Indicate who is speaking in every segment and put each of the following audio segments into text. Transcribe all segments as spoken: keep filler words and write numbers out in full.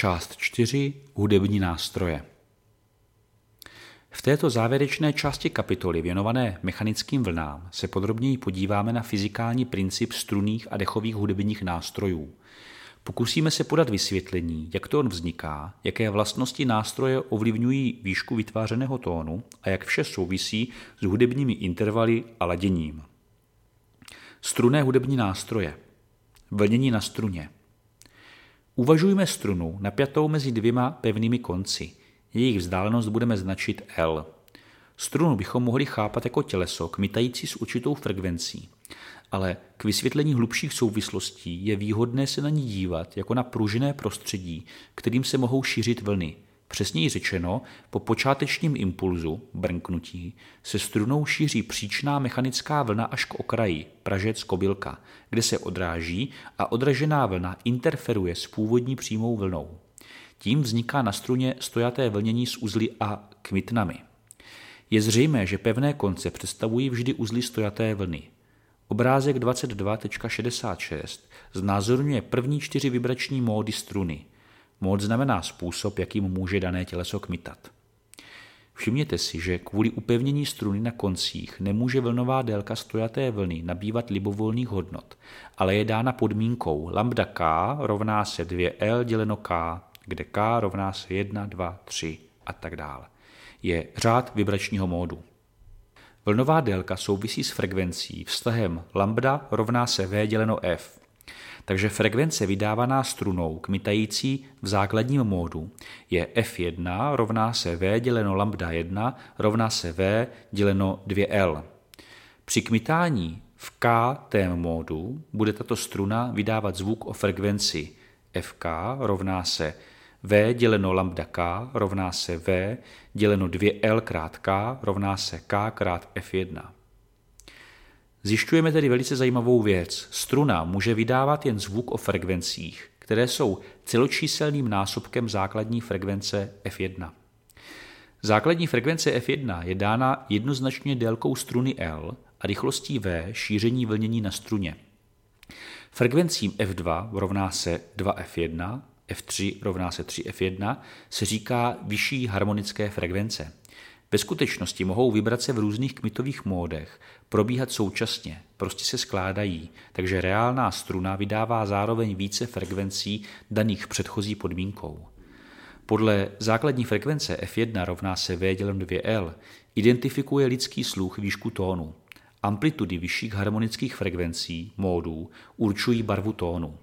Speaker 1: Část čtyři. Hudební nástroje. V této závěrečné části kapitoly věnované mechanickým vlnám se podrobněji podíváme na fyzikální princip strunných a dechových hudebních nástrojů. Pokusíme se podat vysvětlení, jak to on vzniká, jaké vlastnosti nástroje ovlivňují výšku vytvářeného tónu a jak vše souvisí s hudebními intervaly a laděním. Strunné hudební nástroje. Vlnění na struně. Uvažujme strunu napjatou mezi dvěma pevnými konci. Jejich vzdálenost budeme značit L. Strunu bychom mohli chápat jako těleso kmitající s určitou frekvencí, ale k vysvětlení hlubších souvislostí je výhodné se na ní dívat jako na pružné prostředí, kterým se mohou šířit vlny. Přesněji řečeno, po počátečním impulzu, brnknutí, se strunou šíří příčná mechanická vlna až k okraji, pražec kobylka, kde se odráží a odražená vlna interferuje s původní přímou vlnou. Tím vzniká na struně stojaté vlnění s uzly a kmitnami. Je zřejmé, že pevné konce představují vždy uzly stojaté vlny. Obrázek dvacet dva tečka šedesát šest znázorňuje první čtyři vibrační módy struny. Mód znamená způsob, jakým může dané těleso kmitat. Všimněte si, že kvůli upevnění struny na koncích nemůže vlnová délka stojaté vlny nabývat libovolných hodnot, ale je dána podmínkou lambda k rovná se dvě L děleno K, kde K rovná se jedna, dva, tři a tak dále. Je řád vibračního módu. Vlnová délka souvisí s frekvencí vztahem lambda rovná se V děleno F. Takže frekvence vydávaná strunou kmitající v základním módu je F jedna rovná se V děleno lambda jedna rovná se V děleno dvě L. Při kmitání v K tém módu bude tato struna vydávat zvuk o frekvenci F K rovná se V děleno lambda K rovná se V děleno dvě L krát K rovná se K krát F jedna. Zjišťujeme tedy velice zajímavou věc. Struna může vydávat jen zvuk o frekvencích, které jsou celočíselným násobkem základní frekvence F jedna. Základní frekvence F jedna je dána jednoznačně délkou struny L a rychlostí V šíření vlnění na struně. Frekvencím F dva rovná se dva F jedna, F tři rovná se tři F jedna se říká vyšší harmonické frekvence. Ve skutečnosti mohou vibrace v různých kmitových módech probíhat současně, prostě se skládají, takže reálná struna vydává zároveň více frekvencí daných předchozí podmínkou. Podle základní frekvence F jedna rovná se V děleno dvě L identifikuje lidský sluch výšku tónu. Amplitudy vyšších harmonických frekvencí módů určují barvu tónu.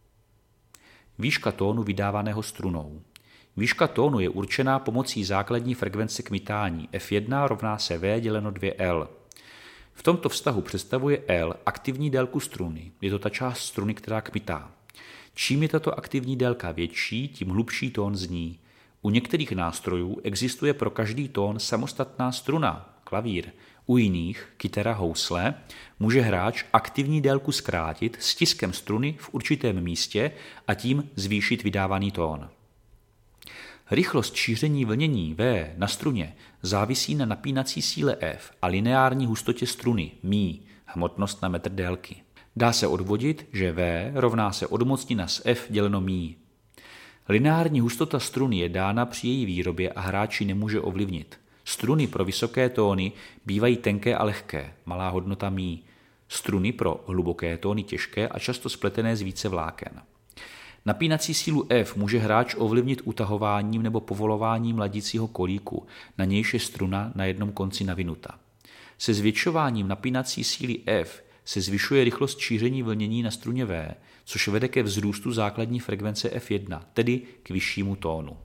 Speaker 1: Výška tónu vydávaného strunou. Výška tónu je určená pomocí základní frekvence kmitání F jedna rovná se V děleno dvě L. V tomto vztahu představuje L aktivní délku struny, je to ta část struny, která kmitá. Čím je tato aktivní délka větší, tím hlubší tón zní. U některých nástrojů existuje pro každý tón samostatná struna, klavír. U jiných, kytara, housle, může hráč aktivní délku zkrátit stiskem struny v určitém místě a tím zvýšit vydávaný tón. Rychlost šíření vlnění V na struně závisí na napínací síle F a lineární hustotě struny μ, hmotnost na metr délky. Dá se odvodit, že V rovná se odmocnina z F děleno μ. Lineární hustota struny je dána při její výrobě a hráč ji nemůže ovlivnit. Struny pro vysoké tóny bývají tenké a lehké, malá hodnota μ. Struny pro hluboké tóny těžké a často spletené z více vláken. Napínací sílu F může hráč ovlivnit utahováním nebo povolováním ladicího kolíku, na nějž je struna na jednom konci navinuta. Se zvětšováním napínací síly F se zvyšuje rychlost šíření vlnění na struně V, což vede ke vzrůstu základní frekvence F jedna, tedy k vyššímu tónu.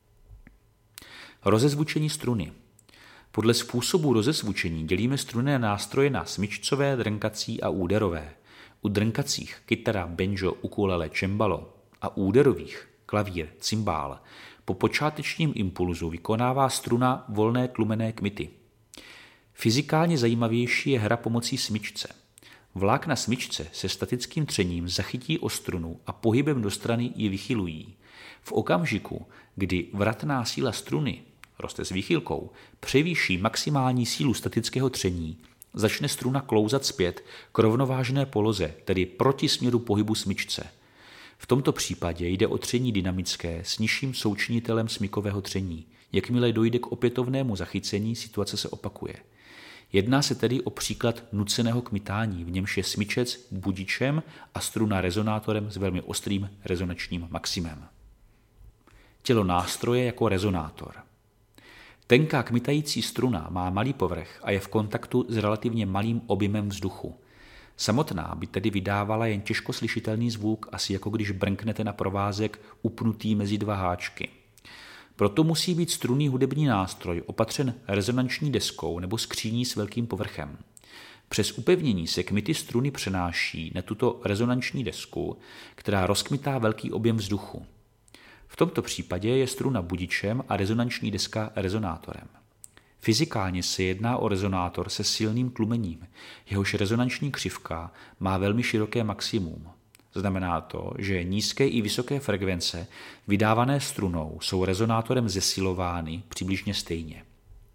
Speaker 1: Rozezvučení struny. Podle způsobu rozezvučení dělíme strunné nástroje na smyčcové, drnkací a úderové. U drnkacích kytara, banjo, ukulele, cembalo a úderových klavír, cymbál po počátečním impulzu vykonává struna volné tlumené kmity. Fyzikálně zajímavější je hra pomocí smyčce. Vlákna smyčce se statickým třením zachytí o strunu a pohybem do strany ji vychylují. V okamžiku, kdy vratná síla struny roste s výchylkou, převýší maximální sílu statického tření, začne struna klouzat zpět k rovnovážné poloze, tedy proti směru pohybu smyčce. V tomto případě jde o tření dynamické s nižším součinitelem smykového tření. Jakmile dojde k opětovnému zachycení, situace se opakuje. Jedná se tedy o příklad nuceného kmitání, v němž je smyčec budičem a struna rezonátorem s velmi ostrým rezonančním maximem. Tělo nástroje jako rezonátor. Tenká kmitající struna má malý povrch a je v kontaktu s relativně malým objemem vzduchu. Samotná by tedy vydávala jen těžko slyšitelný zvuk, asi jako když brnknete na provázek upnutý mezi dva háčky. Proto musí být strunný hudební nástroj opatřen rezonanční deskou nebo skříní s velkým povrchem. Přes upevnění se kmity struny přenáší na tuto rezonanční desku, která rozkmitá velký objem vzduchu. V tomto případě je struna budičem a rezonanční deska rezonátorem. Fyzikálně se jedná o rezonátor se silným tlumením, jehož rezonanční křivka má velmi široké maximum. Znamená to, že nízké i vysoké frekvence vydávané strunou jsou rezonátorem zesilovány přibližně stejně.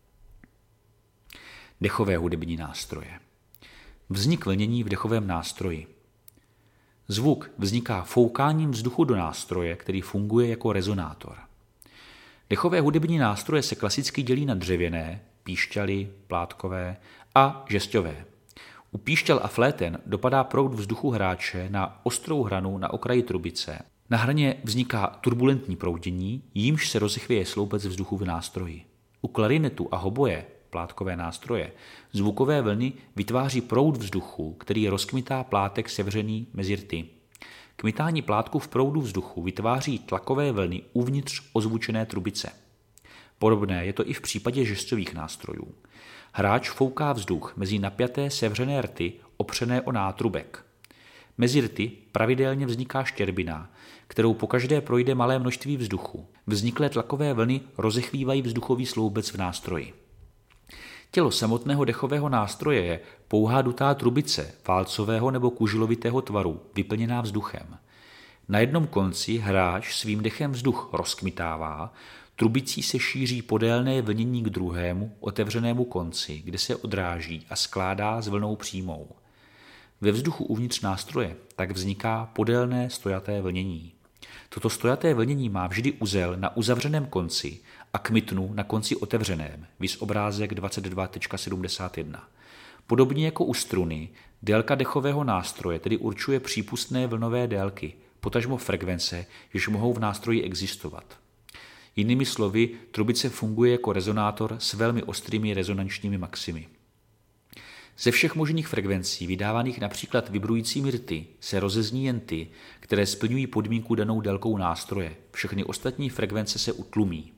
Speaker 1: Dechové hudební nástroje. Vznik vlnění v dechovém nástroji. Zvuk vzniká foukáním vzduchu do nástroje, který funguje jako rezonátor. Dechové hudební nástroje se klasicky dělí na dřevěné, píšťaly, plátkové a žesťové. U píšťal a fléten dopadá proud vzduchu hráče na ostrou hranu na okraji trubice. Na hraně vzniká turbulentní proudění, jímž se rozechvěje sloupec vzduchu v nástroji. U klarinetu a hoboje, plátkové nástroje, zvukové vlny vytváří proud vzduchu, který rozkmitá plátek sevřený mezi rty. Kmitání plátku v proudu vzduchu vytváří tlakové vlny uvnitř ozvučené trubice. Podobné je to i v případě žesťových nástrojů. Hráč fouká vzduch mezi napjaté sevřené rty opřené o nátrubek. Mezi rty pravidelně vzniká štěrbina, kterou pokaždé projde malé množství vzduchu. Vzniklé tlakové vlny rozechvívají vzduchový sloubec v nástroji. Tělo samotného dechového nástroje je pouhá dutá trubice válcového nebo kužilovitého tvaru, vyplněná vzduchem. Na jednom konci hráč svým dechem vzduch rozkmitává, trubicí se šíří podélné vlnění k druhému, otevřenému konci, kde se odráží a skládá s vlnou přímou. Ve vzduchu uvnitř nástroje tak vzniká podélné stojaté vlnění. Toto stojaté vlnění má vždy uzel na uzavřeném konci a kmitnu na konci otevřeném, viz obrázek dvacet dva tečka sedmdesát jedna. Podobně jako u struny, délka dechového nástroje tedy určuje přípustné vlnové délky, potažmo frekvence, jež mohou v nástroji existovat. Jinými slovy, trubice funguje jako rezonátor s velmi ostrými rezonančními maximy. Ze všech možných frekvencí, vydávaných například vibrujícími rty, se rozezní jen ty, které splňují podmínku danou délkou nástroje. Všechny ostatní frekvence se utlumí.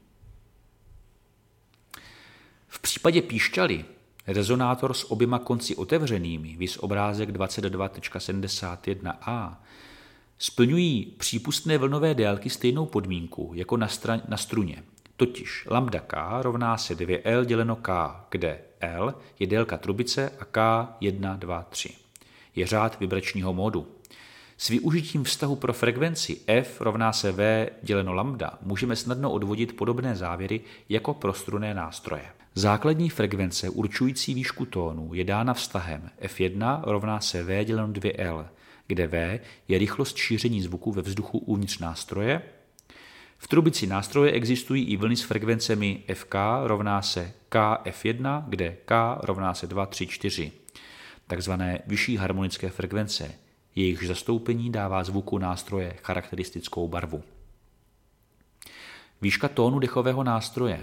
Speaker 1: V případě píšťaly, rezonátor s oběma konci otevřenými, viz obrázek dvacet dva tečka sedmdesát jedna a, splňují přípustné vlnové délky stejnou podmínku jako na, stran- na struně. Totiž lambda k rovná se dvě el děleno k, kde L je délka trubice a K jedna, dva, tři. Je řád vibračního módu. S využitím vztahu pro frekvenci F rovná se V děleno lambda můžeme snadno odvodit podobné závěry jako pro strunné nástroje. Základní frekvence určující výšku tónu je dána vztahem F jedna rovná se V děleno dvě el, kde V je rychlost šíření zvuku ve vzduchu uvnitř nástroje. V trubici nástroje existují i vlny s frekvencemi F K rovná se K F jedna, kde K rovná se dva, tři, čtyři, takzvané vyšší harmonické frekvence. Jejich zastoupení dává zvuku nástroje charakteristickou barvu. Výška tónu dechového nástroje.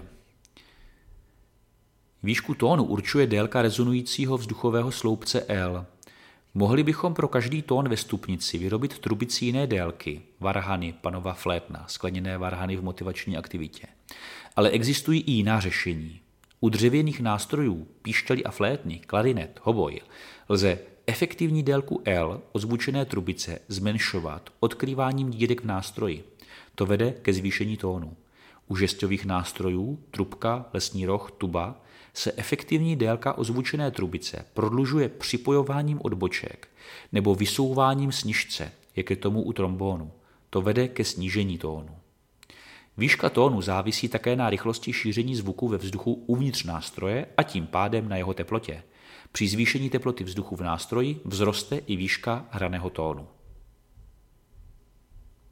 Speaker 1: Výšku tónu určuje délka rezonujícího vzduchového sloupce L. Mohli bychom pro každý tón ve stupnici vyrobit trubici jiné délky, varhany, panova flétna, skleněné varhany v motivační aktivitě. Ale existují i jiná řešení. U dřevěných nástrojů, píšťaly a flétny, klarinet, hoboj, lze efektivní délku L ozvučené trubice zmenšovat odkrýváním dírek v nástroji. To vede ke zvýšení tónu. U žesťových nástrojů, trubka, lesní roh, tuba, se efektivní délka ozvučené trubice prodlužuje připojováním odboček nebo vysouváním snižce, jak je tomu u trombónu. To vede ke snížení tónu. Výška tónu závisí také na rychlosti šíření zvuku ve vzduchu uvnitř nástroje a tím pádem na jeho teplotě. Při zvýšení teploty vzduchu v nástroji vzroste i výška hraného tónu.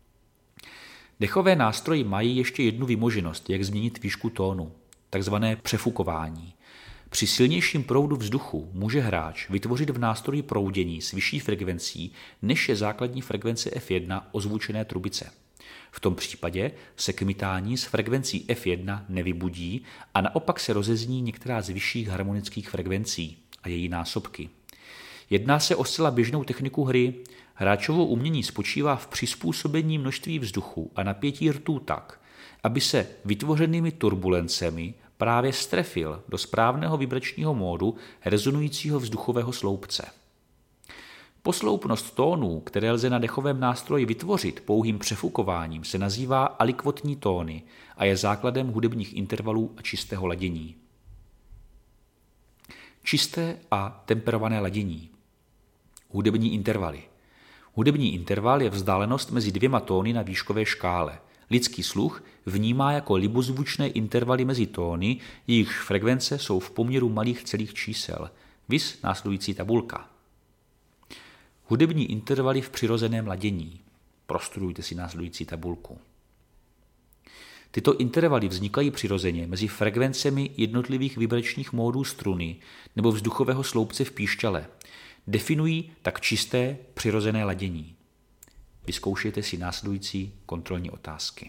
Speaker 1: Dechové nástroje mají ještě jednu vymoženost, jak změnit výšku tónu, takzvané přefukování. Při silnějším proudu vzduchu může hráč vytvořit v nástroji proudění s vyšší frekvencí, než je základní frekvence F jedna ozvučené trubice. V tom případě se kmitání s frekvencí F jedna nevybudí a naopak se rozezní některá z vyšších harmonických frekvencí a její násobky. Jedná se o zcela běžnou techniku hry. Hráčovo umění spočívá v přizpůsobení množství vzduchu a napětí rtů tak, aby se vytvořenými turbulencemi právě strefil do správného vibračního módu rezonujícího vzduchového sloupce. Posloupnost tónů, které lze na dechovém nástroji vytvořit pouhým přefukováním, se nazývá alikvotní tóny a je základem hudebních intervalů a čistého ladění. Čisté a temperované ladění. Hudební intervaly. Hudební interval je vzdálenost mezi dvěma tóny na výškové škále. Lidský sluch vnímá jako libozvučné intervaly mezi tóny, jejichž frekvence jsou v poměru malých celých čísel. Viz následující tabulka. Hudební intervaly v přirozeném ladění. Prostudujte si následující tabulku. Tyto intervaly vznikají přirozeně mezi frekvencemi jednotlivých vibračních módů struny nebo vzduchového sloupce v píšťale. Definují tak čisté přirozené ladění. Vyzkoušejte si následující kontrolní otázky.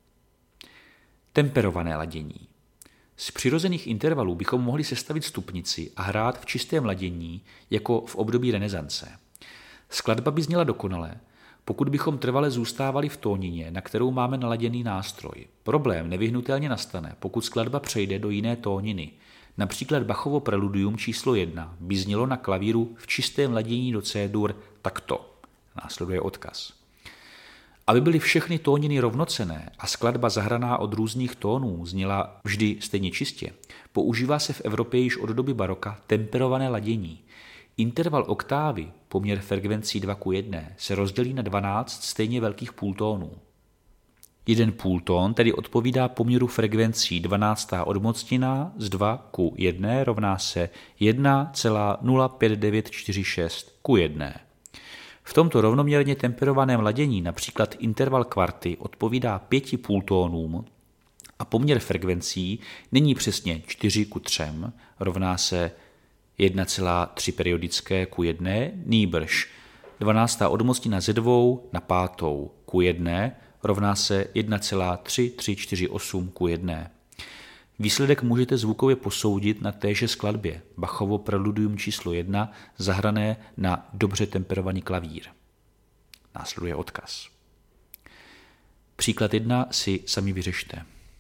Speaker 1: Temperované ladění. Z přirozených intervalů bychom mohli sestavit stupnici a hrát v čistém ladění jako v období renesance. Skladba by zněla dokonale, pokud bychom trvale zůstávali v tónině, na kterou máme naladěný nástroj. Problém nevyhnutelně nastane, pokud skladba přejde do jiné tóniny. Například Bachovo preludium číslo jedna by znělo na klavíru v čistém ladění do C-dur takto. Následuje odkaz. Aby byly všechny tóniny rovnocenné a skladba zahraná od různých tónů zněla vždy stejně čistě, používá se v Evropě již od doby baroka temperované ladění. Interval oktávy, poměr frekvencí dva ku jedné, se rozdělí na dvanáct stejně velkých půltónů. Jeden půltón tedy odpovídá poměru frekvencí dvanáctá odmocněná z dva ku jedné rovná se jedna celá nula pět devět čtyři šest ku jedné. V tomto rovnoměrně temperovaném ladění například interval kvarty odpovídá pěti půltónům a poměr frekvencí není přesně čtyři ku třem rovná se jedna celá tři periodické ku jedné, nýbrž dvanáctá odmocněna ze dvou na pátou ku jedné rovná se jedna celá tři tři čtyři osm ku jedné. Výsledek můžete zvukově posoudit na téže skladbě Bachovo preludium číslo jedna zahrané na dobře temperovaný klavír. Následuje odkaz. Příklad jedna si sami vyřešte.